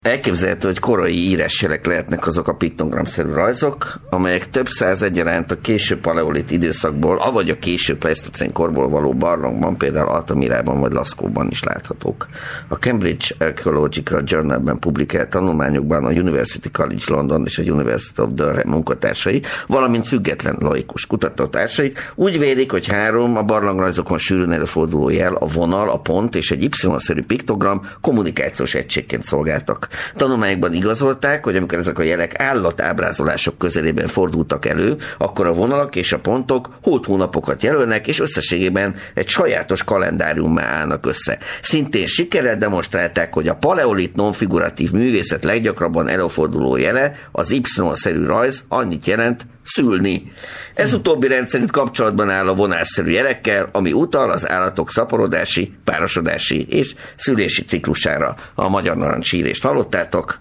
Elképzelhető, hogy korai írásjelek lehetnek azok a piktogramszerű rajzok, amelyek több száz egyaránt a késő paleolit időszakból, avagy a késő pleisztocén korból való barlangban, például Altamirában vagy Lascauban is láthatók. A Cambridge Archaeological Journal-ben publikált tanulmányokban a University College London és a University of Durham munkatársai, valamint független laikus kutatótársaik úgy vélik, hogy három a barlangrajzokon sűrűn előforduló jel, a vonal, a pont és egy Y-szerű piktogram kommunikációs egységként szolgáltak. Tanulmányokban igazolták, hogy amikor ezek a jelek állatábrázolások közelében fordultak elő, akkor a vonalak és a pontok hót-hónapokat jelölnek, és összességében egy sajátos kalendáriummá állnak össze. Szintén sikerrel demonstrálták, hogy a paleolit nonfiguratív művészet leggyakrabban előforduló jele, az Y-szerű rajz annyit jelent, szülni. Ez utóbbi rendszerint kapcsolatban áll a vonásszerű jelekkel, ami utal az állatok szaporodási, párosodási és szülési ciklusára. A Magyar Narancs írést hallottátok,